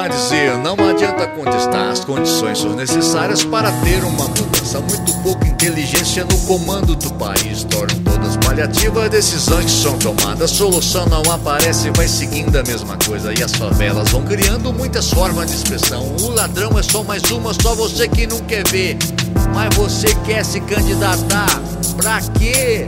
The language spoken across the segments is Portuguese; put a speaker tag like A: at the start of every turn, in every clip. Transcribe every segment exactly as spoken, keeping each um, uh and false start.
A: a dizer, não adianta contestar. As condições são necessárias para ter uma mudança. Muito pouca inteligência no comando do país tornam todas paliativas decisões que são tomadas. Solução não aparece, vai seguindo a mesma coisa. E as favelas vão criando muitas formas de expressão. O ladrão é só mais uma, só você que não quer ver. Mas você quer se candidatar, pra quê?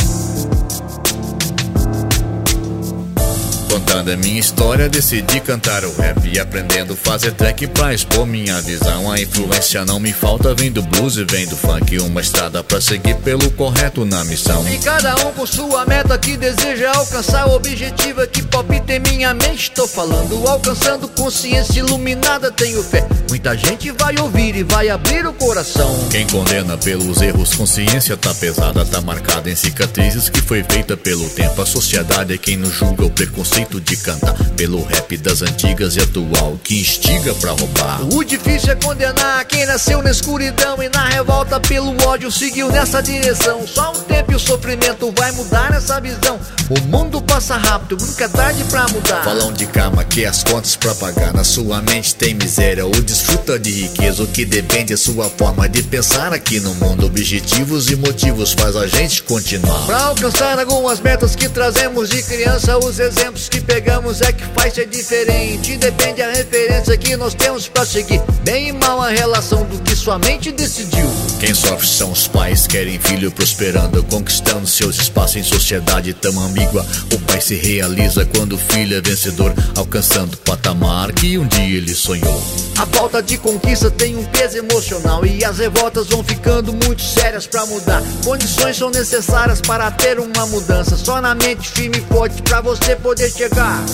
A: Contando a minha história, decidi cantar o rap e aprendendo fazer track pra expor minha visão. A influência não me falta, vem do blues e vem do funk. Uma estrada pra seguir pelo correto na missão. E cada um com sua meta que deseja alcançar. O objetivo é que palpita em minha mente. Tô falando, alcançando consciência iluminada, tenho fé. Muita gente vai ouvir e vai abrir o coração. Quem condena pelos erros, consciência tá pesada. Tá marcada em cicatrizes que foi feita pelo tempo. A sociedade é quem nos julga, o preconceito de cantar pelo rap das antigas e atual que instiga pra roubar. O difícil é condenar quem nasceu na escuridão e na revolta pelo ódio seguiu nessa direção. Só um tempo e o sofrimento vai mudar essa visão. O mundo passa rápido, nunca é tarde pra mudar. Falam de karma, que as contas pra pagar. Na sua mente tem miséria ou desfruta de riqueza. O que depende é sua forma de pensar aqui no mundo. Objetivos e motivos faz a gente continuar. Pra alcançar algumas metas que trazemos de criança, os exemplos que pegamos é que faz ser diferente. Depende a referência que nós temos pra seguir. Bem e mal a relação do que sua mente decidiu. Quem sofre são os pais, querem filho prosperando, conquistando seus espaços em sociedade tão ambígua. O pai se realiza quando o filho é vencedor, alcançando o patamar que um dia ele sonhou. A falta de conquista tem um peso emocional e as revoltas vão ficando muito sérias pra mudar. Condições são necessárias para ter uma mudança. Só na mente firme e forte pra você poder chegar.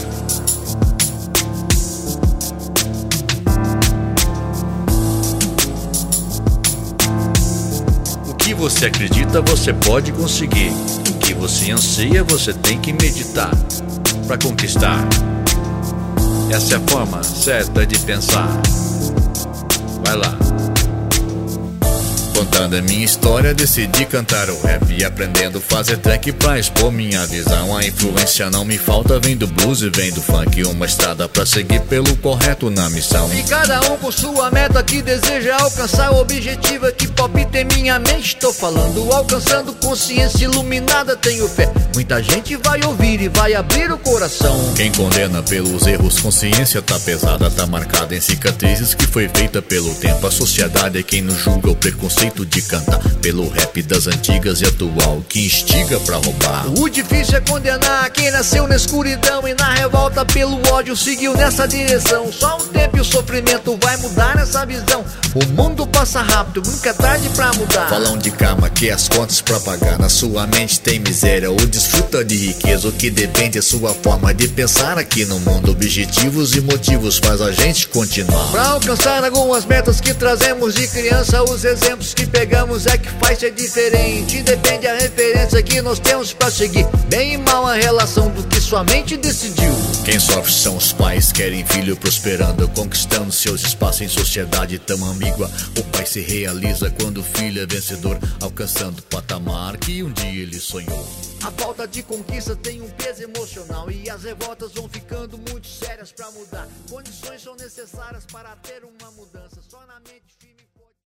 A: O que você acredita, você pode conseguir. O que você anseia, você tem que meditar pra conquistar. Essa é a forma certa de pensar. Vai lá. Contando a minha história, decidi cantar o rap e aprendendo fazer track pra expor minha visão. A influência não me falta, vem do blues e vem do funk. Uma estrada pra seguir pelo correto na missão. E cada um com sua meta que deseja alcançar. O objetivo é que palpita em minha mente. Tô falando, alcançando consciência iluminada, tenho fé. Muita gente vai ouvir e vai abrir o coração. Quem condena pelos erros, consciência tá pesada. Tá marcada em cicatrizes que foi feita pelo tempo. A sociedade é quem nos julga, o preconceito de cantar pelo rap das antigas e atual que instiga pra roubar. O difícil é condenar quem nasceu na escuridão e na revolta pelo ódio seguiu nessa direção. Só um tempo e o sofrimento vai mudar essa visão. O mundo passa rápido, nunca é tarde pra mudar. Falam de karma, que as contas pra pagar. Na sua mente tem miséria ou desfruta de riqueza. O que depende é sua forma de pensar aqui no mundo. Objetivos e motivos faz a gente continuar. Pra alcançar algumas metas que trazemos de criança, os exemplos que pegamos é que faz ser diferente. Depende a referência que nós temos pra seguir. Bem e mal a relação do que sua mente decidiu. Quem sofre são os pais, querem filho prosperando, conquistando seus espaços em sociedade tão ambígua. O pai se realiza quando o filho é vencedor, alcançando o patamar que um dia ele sonhou. A falta de conquista tem um peso emocional e as revoltas vão ficando muito sérias pra mudar. Condições são necessárias para ter uma mudança. Só na mente firme.